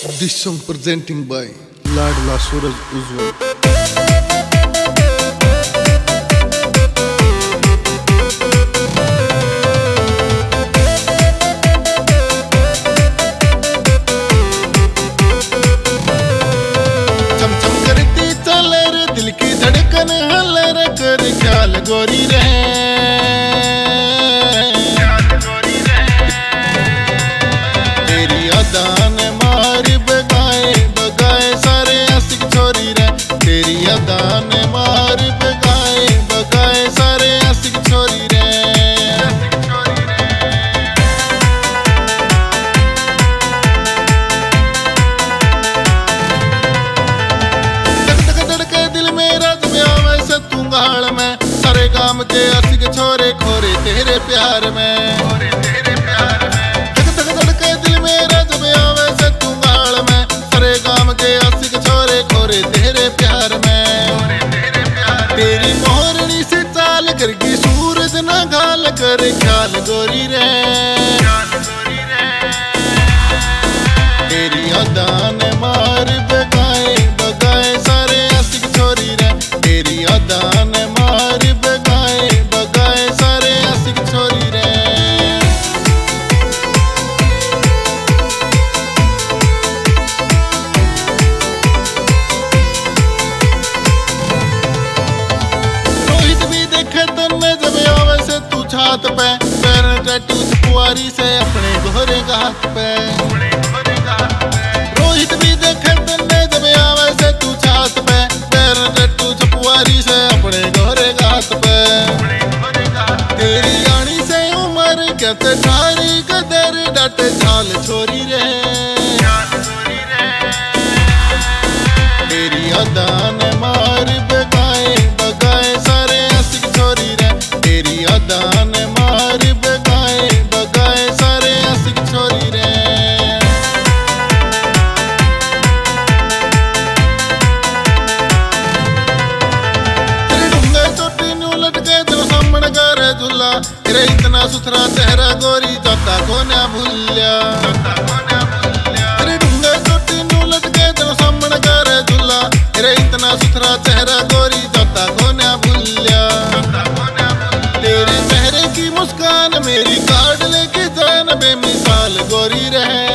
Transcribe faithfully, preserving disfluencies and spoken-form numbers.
This song presenting by Ladla Suraj Ujjwal. ख्याल गोरी रहे तेरी अदा ने मार बगाए बगाए सारे आशिक छोरी रे तेरी अदा ने मार बगाए बगाए सारे आशिक छोरी रे धड़क धड़के दिल मेरा तुम आवे से तू गाल में सारे गाम के आशिक छोरे खोरे तेरे प्यार में धक धक धड़के दिल मेरा जब आवे से तू गाल में सारे गाम के आशिक छोरे खोरे तेरे प्यार में तेरी मोहरनी से चाल करके सूरज ना घाल कर ख्याल गोरी रे तेरी अदा ने मार बगाए बगाए सारे आशिक छोरी रे तेरी अदा ने मार बगाए बगाए सारे आशिक छोरी रे रोहित भी देखे तन्ने जब आवे से तू छात पे पैर टैटू छुआरी से अपने गोरे हाथ पे रोहित भी देखे तन्ने जब आवे से तू छात पे पैर टैटू छुआरी से अपने गोरे हाथ पे तेरी आनी से उम्र कहते थारी कदर डटे झाल छोरी रे तेरी अदा ने मार बगाए बगाए सारे आशिक छोरी रे तेरी अदा ने मार बगाए बगाए सारे आशिक छोरी रे तेरे इतना सुथरा चेहरा गोरी जाता कोन्या भूलिया तेरे ढूंगे चोटी नू लटके तेरे सामने करे झूला तेरे इतना सुथरा चेहरा गोरी जाता कोन्या भूलिया तेरे चेहरे की मुस्कान मेरी काट लेके जान बेमिसाल गोरी रहे